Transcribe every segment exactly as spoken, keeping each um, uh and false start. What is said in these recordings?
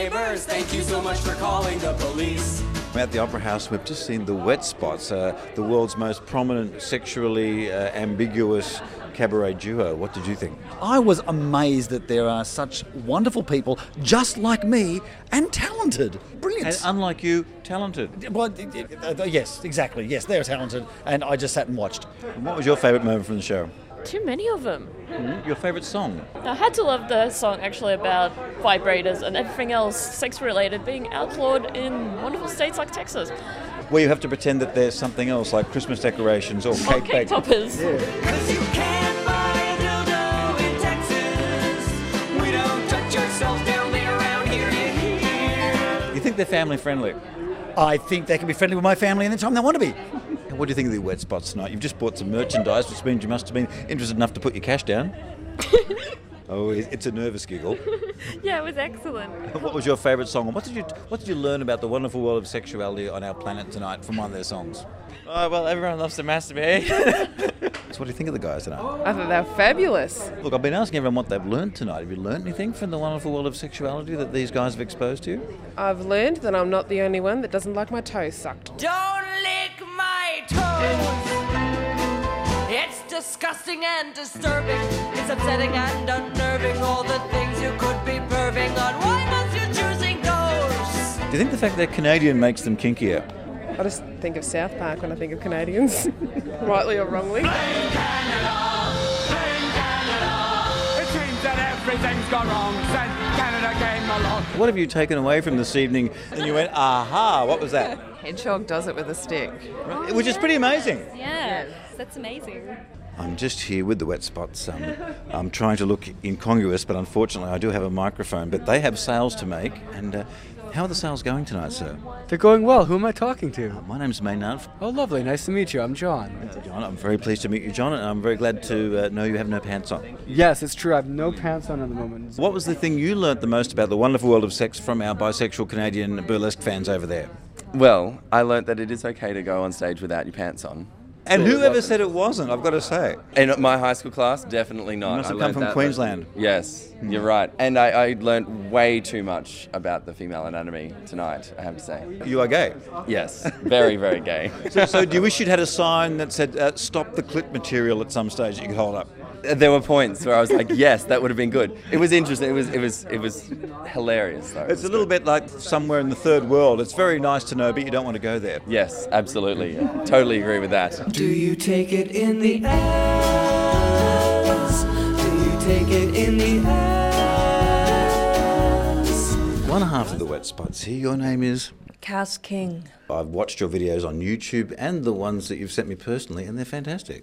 neighbors. Thank you so much for calling the police. At the Opera House, we've just seen the Wet Spots, uh, the world's most prominent sexually uh, ambiguous cabaret duo. What did you think? I was amazed that there are such wonderful people just like me and talented. Brilliant. And unlike you, talented. Well, uh, yes, exactly. Yes, they're talented, and I just sat and watched. And what was your favourite moment from the show? Too many of them. Mm-hmm. Your favourite song? I had to love the song actually about vibrators and everything else sex-related being outlawed in wonderful states like Texas. Where you have to pretend that there's something else, like Christmas decorations or cake, oh, cake toppers. Yeah. Cause you can't buy a dildo in Texas. We don't touch ourselves down there around here, you hear? You think they're family friendly? I think they can be friendly with my family anytime they want to be. What do you think of the Wet Spots tonight? You've just bought some merchandise, which means you must have been interested enough to put your cash down. Oh, it's a nervous giggle. Yeah, it was excellent. What was your favourite song? And what did you What did you learn about the wonderful world of sexuality on our planet tonight from one of their songs? Oh, well, everyone loves to masturbate. So what do you think of the guys tonight? I thought they were fabulous. Look, I've been asking everyone what they've learned tonight. Have you learned anything from the wonderful world of sexuality that these guys have exposed to you? I've learned that I'm not the only one that doesn't like my toes sucked. Don't lick my toes. It's disgusting and disturbing. It's upsetting and unnerving. All the things you could be perving on. Why must you choosing those? Do you think the fact they're Canadian makes them kinkier? I just think of South Park when I think of Canadians, rightly or wrongly. Blame Canada, blame Canada. It seems that everything's gone wrong since Canada came along. What have you taken away from this evening? And you went, aha, what was that? Hedgehog does it with a stick. Which is pretty amazing. Yeah, that's amazing. I'm just here with the Wet Spots. Um, I'm trying to look incongruous, but unfortunately I do have a microphone. But they have sales to make. And uh, how are the sales going tonight, sir? They're going well. Who am I talking to? Uh, my name's Maynard. Oh, lovely. Nice to meet you. I'm John. Uh, John, I'm very pleased to meet you, John, and I'm very glad to uh, know you have no pants on. Yes, it's true. I have no pants on at the moment. What was the thing you learnt the most about the wonderful world of sex from our bisexual Canadian burlesque fans over there? Well, I learnt that it is okay to go on stage without your pants on. And So it whoever wasn't. said it wasn't, I've got to say. In my high school class, definitely not. You must have I come learnt from that Queensland. lesson. Yes, you're right. And I, I learnt way too much about the female anatomy tonight, I have to say. You are gay. Yes, very, very gay. So, so do you wish you'd had a sign that said, uh, stop the clit material at some stage that you could hold up? There were points where I was like, yes, that would have been good. It was interesting. It was, it was, it was hilarious, though. It's a little bit like somewhere in the third world. It's very nice to know, but you don't want to go there. Yes, absolutely. Totally agree with that. Do you take it in the ass? Do you take it in the ass? One half of the Wet Spots here. Your name is? Cass King. I've watched your videos on YouTube and the ones that you've sent me personally, and they're fantastic.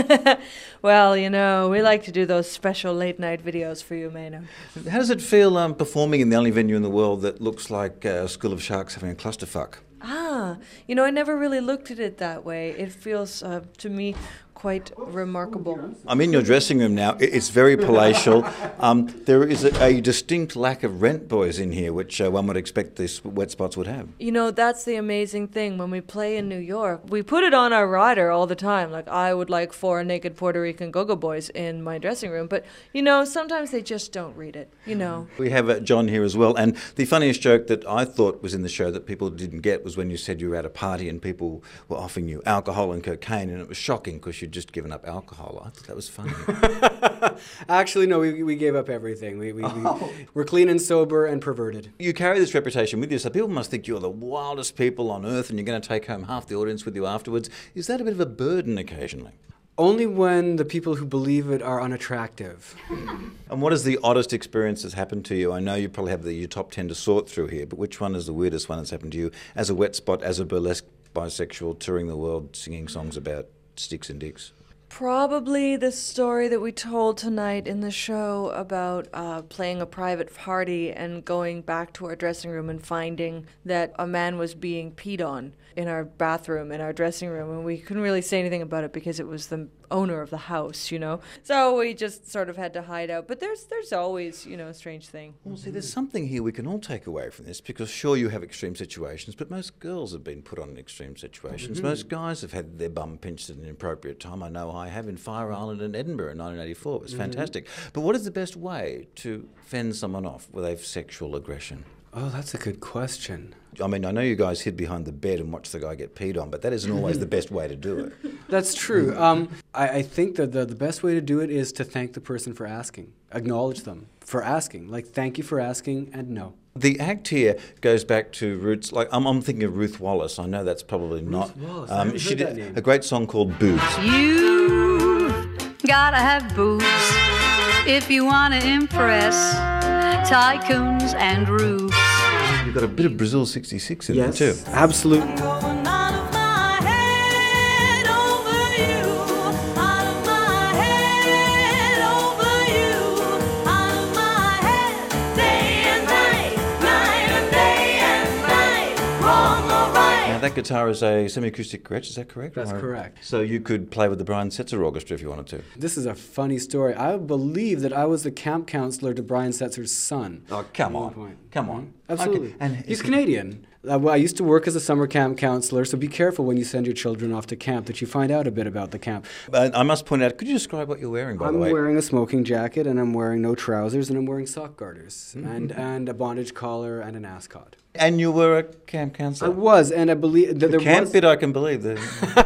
Well, you know, we like to do those special late night videos for you, Maynard. How does it feel um, performing in the only venue in the world that looks like uh, a school of sharks having a clusterfuck? Ah, you know, I never really looked at it that way. It feels, uh, to me, quite remarkable. I'm in your dressing room now. I- It's very palatial. Um, there is a, a distinct lack of rent boys in here, which uh, one would expect these Wet Spots would have. You know, that's the amazing thing. When we play in New York, we put it on our rider all the time. Like, I would like four naked Puerto Rican go-go boys in my dressing room. But, you know, sometimes they just don't read it, you know. We have uh, John here as well. And the funniest joke that I thought was in the show that people didn't get was when you said you were at a party and people were offering you alcohol and cocaine, and it was shocking because you'd just given up alcohol. I thought that was funny. Actually, no, we, we gave up everything. We, we, Oh. we, we're clean and sober and perverted. You carry this reputation with you, so people must think you're the wildest people on earth and you're going to take home half the audience with you afterwards. Is that a bit of a burden occasionally? Only when the people who believe it are unattractive. And what is the oddest experience that's happened to you? I know you probably have the, your top ten to sort through here, but which one is the weirdest one that's happened to you as a Wet Spot, as a burlesque bisexual, touring the world, singing songs about sticks and dicks? Probably the story that we told tonight in the show about uh, playing a private party and going back to our dressing room and finding that a man was being peed on in our bathroom, in our dressing room, and we couldn't really say anything about it because it was the owner of the house, you know. So we just sort of had to hide out. But there's there's always, you know, a strange thing. Well, see, there's something here we can all take away from this, because sure, you have extreme situations, but most girls have been put on in extreme situations. Mm-hmm. Most guys have had their bum pinched at an inappropriate time. I know I have in Fire Island in Edinburgh in nineteen eighty-four. It was Mm-hmm. fantastic. But what is the best way to fend someone off with a sexual aggression? Oh, that's a good question. I mean, I know you guys hid behind the bed and watched the guy get peed on, but that isn't always the best way to do it. That's true. Um, I, I think that the, the best way to do it is to thank the person for asking. Acknowledge them for asking. Like, thank you for asking, and no. The act here goes back to roots, like, I'm, I'm thinking of Ruth Wallace. I know that's probably not. Ruth Wallace, I Um, haven't she heard did that name. a great song called Boobs. You gotta have boobs if you wanna impress tycoons and roofs. You've got a bit of Brazil sixty-six in Yes, there too. absolutely. Going out of my head over you, out of my head over you, out of my head, day and night, night and day and night, wrong or right. Now that guitar is a semi-acoustic Gretsch, is that correct? That's Or- correct. So you could play with the Brian Setzer Orchestra if you wanted to. This is a funny story. I believe that I was the camp counselor to Brian Setzer's son. Oh, come At one on. point. Come on. Absolutely. Okay, and He's is- Canadian. Uh, well, I used to work as a summer camp counselor, so be careful when you send your children off to camp that you find out a bit about the camp. But I must point out, could you describe what you're wearing, by I'm the way? wearing a smoking jacket, and I'm wearing no trousers, and I'm wearing sock garters, Mm-hmm. and, and a bondage collar, and an ascot. And you were a camp I counselor. was, and I believe that The there camp was... bit I can believe. The,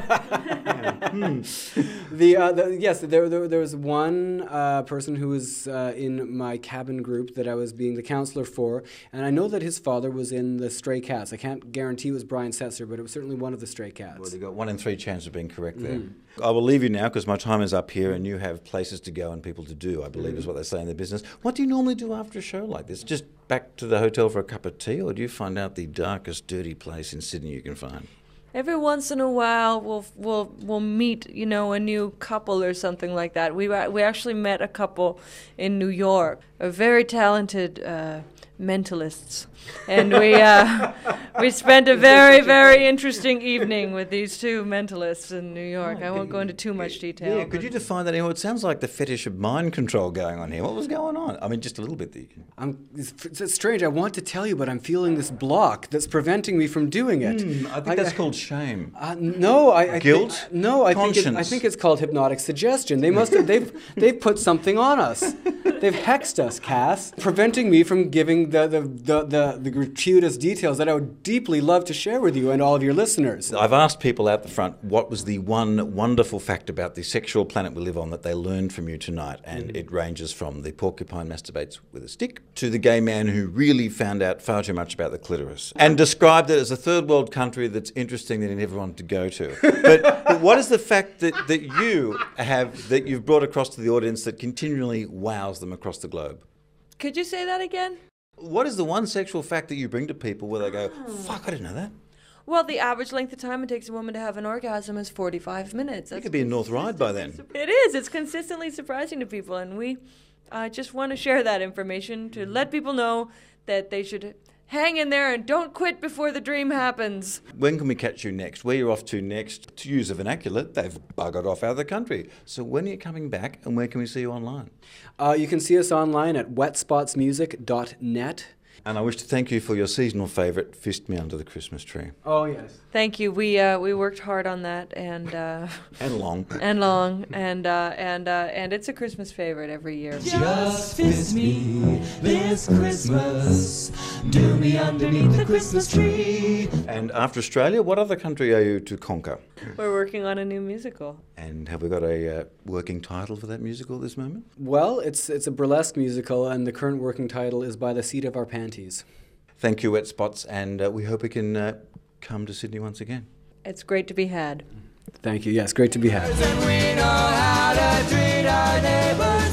The, uh, the yes, there, there there was one uh, person who was uh, in my cabin group that I was being the counselor for, and I know that his father was in the Stray Cats. I can't guarantee it was Brian Setzer, but it was certainly one of the Stray Cats. well, you got one in three chance of being correct there. Mm-hmm. I will leave you now because my time is up here and you have places to go and people to do, I believe is what they say in the business. What do you normally do after a show like this? Just back to the hotel for a cup of tea, or do you find out the darkest, dirty place in Sydney you can find? Every once in a while, we'll we'll we'll meet, you know, a new couple or something like that. We wa- we actually met a couple in New York, a very talented uh, mentalists, and we uh, we spent a very very interesting evening with these two mentalists in New York. I won't go into too much detail. Yeah, could but- you define that? You know, it sounds like the fetish of mind control going on here. What was going on? I mean, just a little bit. There. I'm, it's, it's strange. I want to tell you, but I'm feeling this block that's preventing me from doing it. I think that's called shame. Uh, no, I, I Guilt? Think, no, I think it, I Conscience? think it's called hypnotic suggestion. They must have they've they've put something on us. They've hexed us, Cass, preventing me from giving the the, the, the the gratuitous details that I would deeply love to share with you and all of your listeners. I've asked people out the front what was the one wonderful fact about the sexual planet we live on that they learned from you tonight, and it ranges from the porcupine masturbates with a stick to the gay man who really found out far too much about the clitoris and described it as a third world country that's interesting that he never wanted to go to. But, but what is the fact that, that you have, that you've brought across to the audience that continually wows them across the globe? Could you say that again? What is the one sexual fact that you bring to people where they go, fuck, I didn't know that? Well, the average length of time it takes a woman to have an orgasm is forty-five minutes. You That's could be in North Ryde by then. It is. It's consistently surprising to people, and we uh, just want to share that information to let people know that they should hang in there and don't quit before the dream happens. When can we catch you next? Where you're off to next? To use a vernacular, they've buggered off out of the country. So when are you coming back, and where can we see you online? Uh, you can see us online at wet spots music dot net. And I wish to thank you for your seasonal favourite, Fist Me Under the Christmas Tree. Oh yes. Thank you. We uh, we worked hard on that, and uh, And long. and long, and uh, and uh, and it's a Christmas favorite every year. Just fist me this Christmas. Do me underneath the Christmas tree. And after Australia, what other country are you to conquer? We're working on a new musical. And have we got a uh, working title for that musical at this moment? Well, it's it's a burlesque musical, and the current working title is By the Seat of Our Panties. Thank you, Wet Spots, and uh, we hope we can uh, come to Sydney once again. It's great to be had. Thank you. Yes, great to be had. And we know how to treat our neighbors